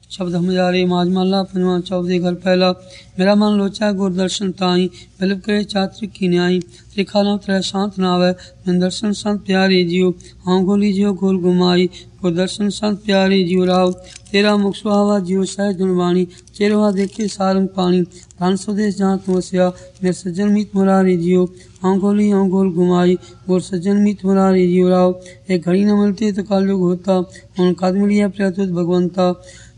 शब्द हजारे माज महला पंजवा चौथे घर पहला। मेरा मन लोचा गुर दर्शन ताई, बिलप करे चात्र की न्याई। त्रिखा नौ त्रय शांत नावै, बिन दर्शन संत प्यारे जियो। हाँ गोली जियो गोल गुमाई, गुर दर्शन संत प्यारे जियो राव। तेरा मुख सुहावा जियो सहज गुणवाणी, चेरवा देखे सारंग पानी। धन स्वदेश जहाँ तू वसिया, मेरे सज्जन मीत मुरारी जियो। हाँ गोल घुमाई, गोर सज्जन मीत मुरारी जियो राव। एक घड़ी न मिलती तो कालयुग होता, उन कद मिलिया प्रत्युत भगवंता।